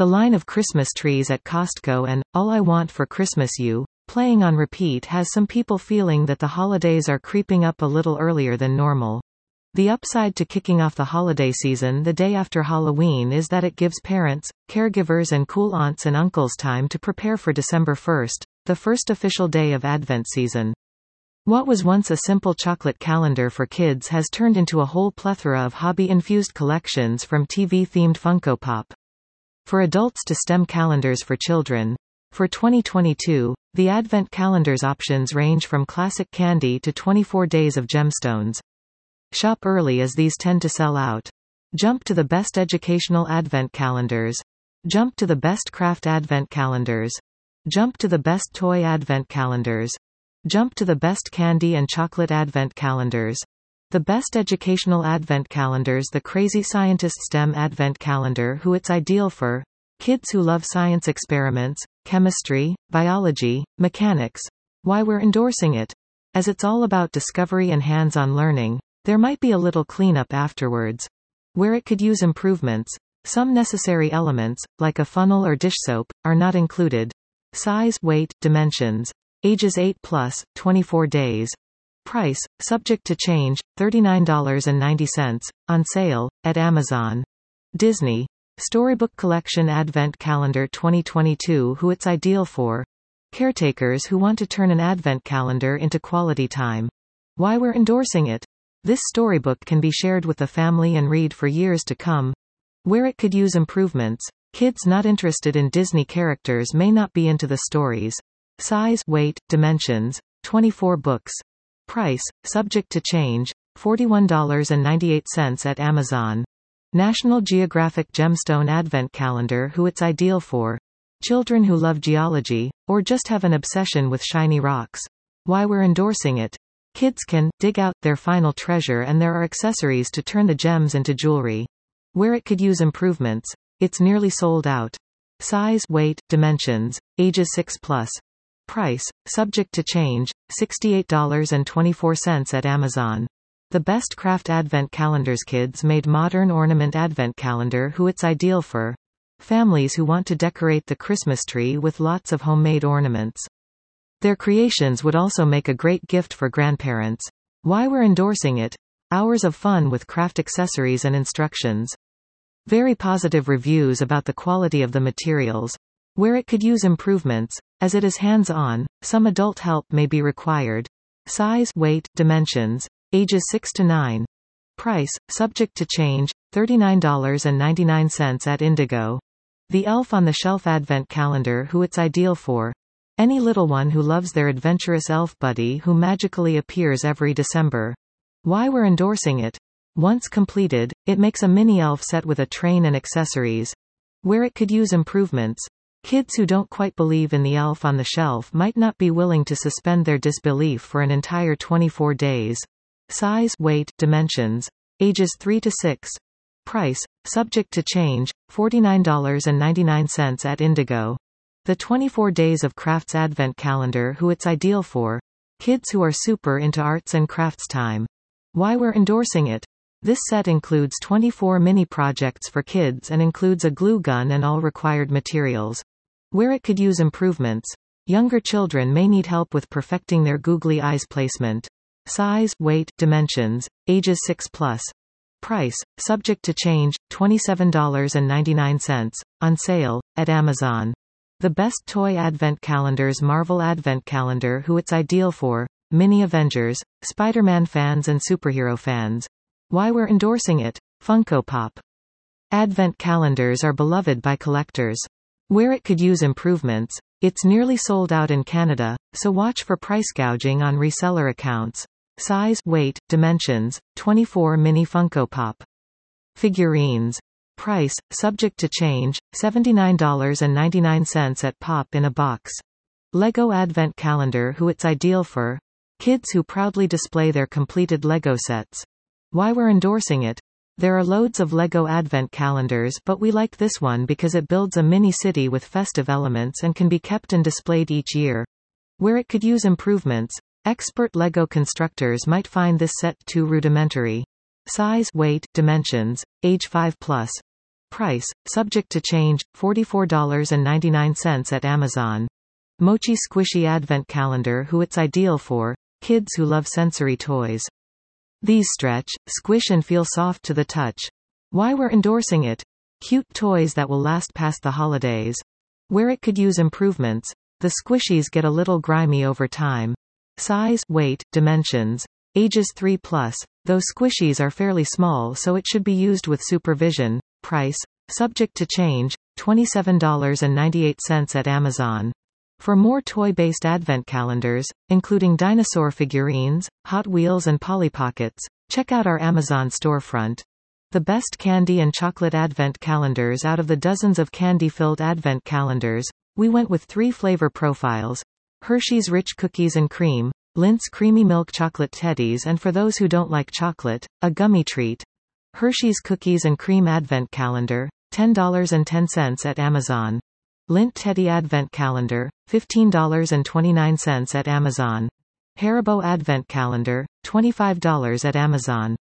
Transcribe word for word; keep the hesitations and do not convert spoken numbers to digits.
The line of Christmas trees at Costco and All I Want for Christmas You, playing on repeat has some people feeling that the holidays are creeping up a little earlier than normal. The upside to kicking off the holiday season the day after Halloween is that it gives parents, caregivers and cool aunts and uncles time to prepare for December first, the first official day of Advent season. What was once a simple chocolate calendar for kids has turned into a whole plethora of hobby-infused collections from T V-themed Funko Pop. For adults to STEM calendars for children. For twenty twenty-two, the Advent calendar's options range from classic candy to twenty-four days of gemstones. Shop early as these tend to sell out. Jump to the best educational Advent calendars. Jump to the best craft Advent calendars. Jump to the best toy Advent calendars. Jump to the best candy and chocolate Advent calendars. The best educational Advent calendars. The Crazy Scientist STEM Advent calendar, who it's ideal for kids who love science experiments, chemistry, biology, mechanics. Why we're endorsing it? As it's all about discovery and hands-on learning, there might be a little cleanup afterwards. Where it could use improvements, some necessary elements, like a funnel or dish soap, are not included. Size, weight, dimensions. Ages eight plus, twenty-four days. Price, subject to change, thirty-nine ninety, on sale, at Amazon. Disney. Storybook Collection Advent Calendar twenty twenty-two, who it's ideal for caretakers who want to turn an Advent calendar into quality time. Why we're endorsing it? This storybook can be shared with the family and read for years to come. Where it could use improvements, kids not interested in Disney characters may not be into the stories. Size, weight, dimensions, twenty-four books. Price, subject to change, forty-one ninety-eight at Amazon. National Geographic Gemstone Advent Calendar, who it's ideal for children who love geology, or just have an obsession with shiny rocks. Why we're endorsing it? Kids can dig out their final treasure, and there are accessories to turn the gems into jewelry. Where it could use improvements, it's nearly sold out. Size, weight, dimensions, ages six plus. Price, subject to change, sixty-eight twenty-four at Amazon. The Best Craft Advent Calendars. Kids made modern ornament Advent calendar, who it's ideal for families who want to decorate the Christmas tree with lots of homemade ornaments. Their creations would also make a great gift for grandparents. Why we're endorsing it? Hours of fun with craft accessories and instructions. Very positive reviews about the quality of the materials. Where it could use improvements, as it is hands-on, some adult help may be required. Size, weight, dimensions, ages six to nine. Price, subject to change, thirty-nine ninety-nine at Indigo. The Elf on the Shelf Advent Calendar, who it's ideal for any little one who loves their adventurous elf buddy who magically appears every December. Why we're endorsing it? Once completed, it makes a mini elf set with a train and accessories. Where it could use improvements, kids who don't quite believe in the elf on the shelf might not be willing to suspend their disbelief for an entire twenty-four days. Size, weight, dimensions, ages three to six. Price, subject to change, forty-nine ninety-nine at Indigo. The twenty-four Days of Crafts Advent Calendar, who it's ideal for kids who are super into arts and crafts time. Why we're endorsing it? This set includes twenty-four mini projects for kids and includes a glue gun and all required materials. Where it could use improvements, younger children may need help with perfecting their googly eyes placement. Size, weight, dimensions, ages six plus. Price, subject to change, twenty-seven ninety-nine, on sale, at Amazon. The Best Toy Advent Calendars. Marvel Advent Calendar, who it's ideal for mini Avengers, Spider-Man fans and superhero fans. Why we're endorsing it? Funko Pop. Advent calendars are beloved by collectors. Where it could use improvements, it's nearly sold out in Canada, so watch for price gouging on reseller accounts. Size, weight, dimensions, twenty-four mini Funko Pop. Figurines. Price, subject to change, seventy-nine ninety-nine at Pop in a Box. Lego Advent Calendar, who it's ideal for kids who proudly display their completed Lego sets. Why we're endorsing it? There are loads of Lego Advent calendars, but we like this one because it builds a mini city with festive elements and can be kept and displayed each year. Where it could use improvements, expert Lego constructors might find this set too rudimentary. Size, weight, dimensions, age five plus. Price, subject to change, forty-four dollars and ninety-nine cents at Amazon. Mochi Squishy Advent Calendar. Who it's ideal for? Kids who love sensory toys. These stretch, squish and feel soft to the touch. Why we're endorsing it? Cute toys that will last past the holidays. Where it could use improvements, the squishies get a little grimy over time. Size, weight, dimensions. Ages three plus. Those squishies are fairly small, so it should be used with supervision. Price, subject to change, twenty-seven dollars and ninety-eight cents at Amazon. For more toy-based advent calendars, including dinosaur figurines, Hot Wheels and Polly Pockets, check out our Amazon storefront. The best candy and chocolate advent calendars. Out of the dozens of candy-filled advent calendars, we went with three flavor profiles: Hershey's Rich Cookies and Cream, Lindt's Creamy Milk Chocolate Teddies, and for those who don't like chocolate, a gummy treat. Hershey's Cookies and Cream Advent Calendar, ten dollars and ten cents at Amazon. Lindt Teddy Advent Calendar, fifteen dollars and twenty-nine cents at Amazon. Haribo Advent Calendar, twenty-five dollars at Amazon.